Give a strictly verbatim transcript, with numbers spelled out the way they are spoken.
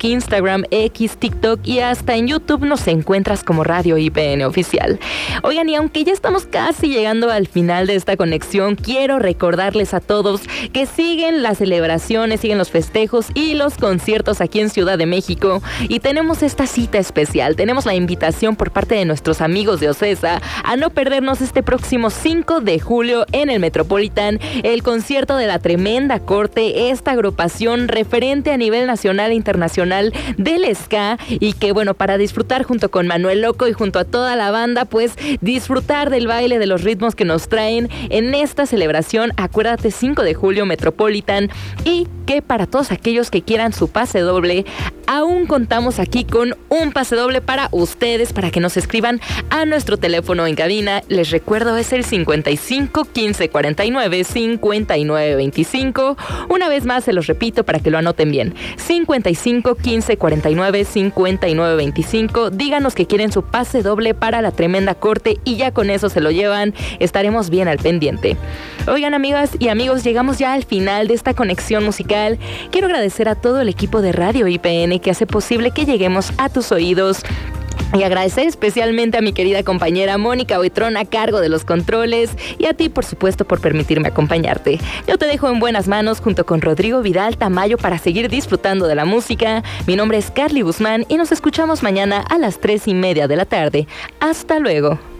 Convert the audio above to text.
Instagram, X, TikTok y hasta en YouTube nos encuentras como Radio I P N Oficial. Oigan, y aunque ya estamos casi llegando al final de esta conexión, quiero recordarles a todos que siguen las celebraciones, siguen los festejos y los conciertos aquí en Ciudad de México, y tenemos esta cita especial. Tenemos la invitación por parte de nuestros amigos de Ocesa a no perdernos este próximo cinco de julio en el Metropolitan el concierto de La Tremenda Corte, esta agrupación referente a nivel nacional e internacional del ska, y que bueno, para disfrutar junto con Manuel Loco y junto a toda la banda, pues disfrutar del baile, de los ritmos que nos traen en esta celebración. Acuérdate, cinco de julio Metropolitan, y que para todos aquellos que quieran su pase doble, aún contamos aquí con un pase doble para ustedes, para que nos escriban a nuestro teléfono en cabina. Les recuerdo, es el cincuenta y cinco, quince, cuarenta y nueve, cincuenta y nueve, veinticinco. Una vez más se los repito para que lo anoten bien: cincuenta y cinco, quince, cuarenta y nueve, cincuenta y nueve, veinticinco. Díganos que quieren su pase doble para La Tremenda Corte y ya con eso se lo llevan. Estaremos bien al pendiente. Oigan, amigas y amigos, llegamos ya al final de esta conexión musical. Quiero agradecer a todo el equipo de Radio I P N que hace posible que lleguemos a tus oídos. Y agradecer especialmente a mi querida compañera Mónica Buitrón a cargo de los controles, y a ti, por supuesto, por permitirme acompañarte. Yo te dejo en buenas manos junto con Rodrigo Vidal Tamayo para seguir disfrutando de la música. Mi nombre es Carly Guzmán y nos escuchamos mañana a las tres y media de la tarde. Hasta luego.